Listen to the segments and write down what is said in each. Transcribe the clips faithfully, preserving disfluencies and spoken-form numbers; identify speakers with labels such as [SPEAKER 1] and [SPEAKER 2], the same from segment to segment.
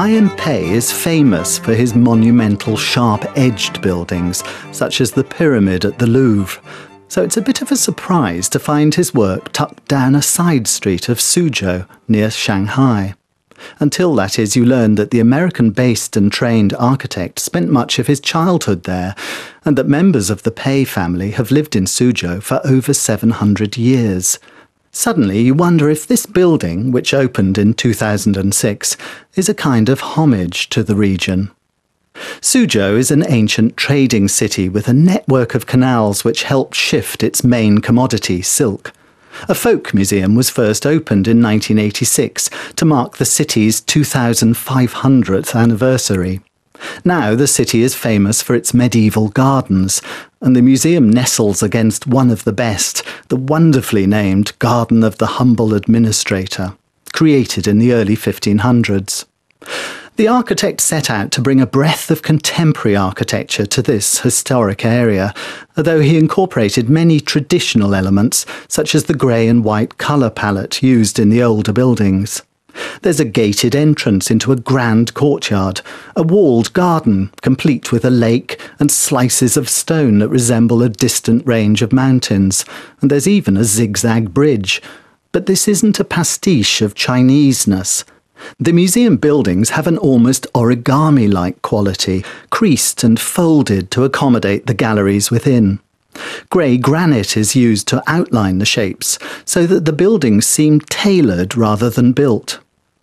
[SPEAKER 1] Ayunpei is famous for his monumental sharp-edged buildings, such as the Pyramid at the Louvre, so it's a bit of a surprise to find his work tucked down a side street of Suzhou, near Shanghai. Until, that is, you learn that the American-based and trained architect spent much of his childhood there, and that members of the Pei family have lived in Suzhou for over seven hundred years. Suddenly you wonder if this building, which opened in two thousand six, is a kind of homage to the region. Suzhou is an ancient trading city with a network of canals which helped shift its main commodity, silk. A folk museum was first opened in nineteen eighty-six to mark the city's two thousand five hundredth anniversary. Now the city is famous for its medieval gardens, and the museum nestles against one of the best, the wonderfully named Garden of the Humble Administrator, created in the early fifteen hundreds. The architect set out to bring a breadth of contemporary architecture to this historic area, although he incorporated many traditional elements, such as the grey and white colour palette used in the older buildings. There's a gated entrance into a grand courtyard, a walled garden, complete with a lake and slices of stone that resemble a distant range of mountains, and there's even a zigzag bridge. But this isn't a pastiche of Chineseness. The museum buildings have an almost origami-like quality, creased and folded to accommodate the galleries within. Grey granite is used to outline the shapes, so that the buildings seem tailored rather than built.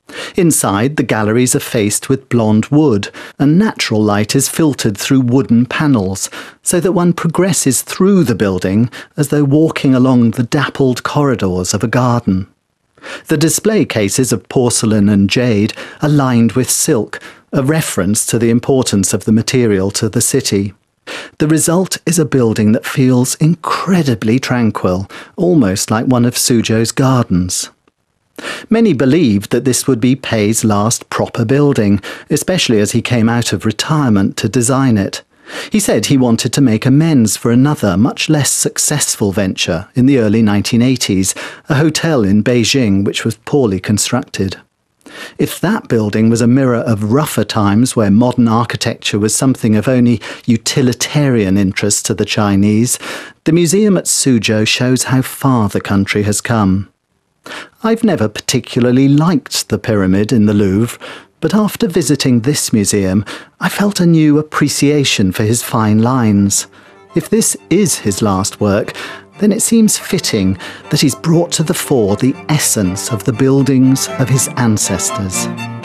[SPEAKER 1] Inside, the galleries are faced with blonde wood, and natural light is filtered through wooden panels, so that one progresses through the building as though walking along the dappled corridors of a garden. The display cases of porcelain and jade are lined with silk, a reference to the importance of the material to the city. The result is a building that feels incredibly tranquil, almost like one of Suzhou's gardens. Many believed that this would be Pei's last proper building, especially as he came out of retirement to design it. He said he wanted to make amends for another, much less successful venture in the early nineteen eighties, a hotel in Beijing which was poorly constructed. If that building was a mirror of rougher times where modern architecture was something of only utilitarian interest to the Chinese, the museum at Suzhou shows how far the country has come. I've never particularly liked the Pyramid in the Louvre, but after visiting this museum, I felt a new appreciation for his fine lines. If this is his last work, then it seems fitting that he's brought to the fore the essence of the buildings of his ancestors.